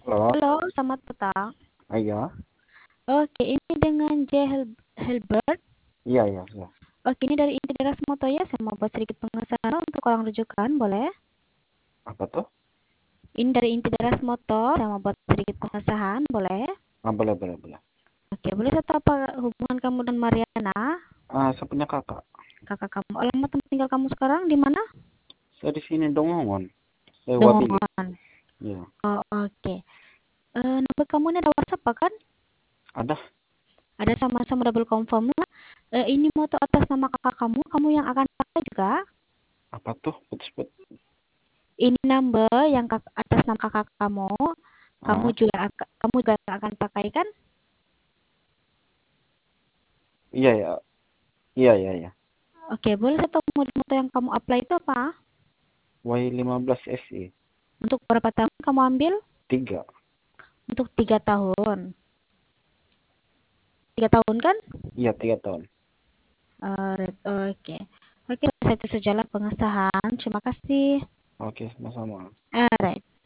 Halo, Halo, selamat petang. iya, Oke, ini dengan Hilbert. iya, iya, iya. Oke, ini dari Inti Deras Moto ya. Saya mau buat sedikit pengesahan untuk orang rujukan, boleh? Apa tuh? Ini dari Inti Deras Moto. Saya mau buat sedikit pengesahan, boleh? Ah, boleh, boleh, boleh. Oke, boleh saya tahu apa hubungan kamu dan Mariana? Saya punya kakak. Kakak kamu. Alamat tempat tinggal kamu sekarang di mana? Saya di sini Dongongon. Saya Wabili. Dongongan. Iya, Oh, oke. Nomor kamu ini ada WhatsApp kan? ada. Ada sama-sama double confirm lah. Ini moto atas nama kakak kamu. Kamu yang akan pakai juga? Apa tuh? Putus-putus. Ini number yang atas nama kakak kamu, Ah, kamu juga akan pakai kan? iya, ya. Iya, iya, iya. Oke, boleh saya tahu model yang kamu apply itu apa? Y15 SE. Untuk berapa tahun kamu ambil? 3. Untuk 3 tahun. 3 tahun kan? Iya, 3 tahun. Oke. Oke, saya itu sejalan pengesahan. Terima kasih. Oke, sama-sama. Alright.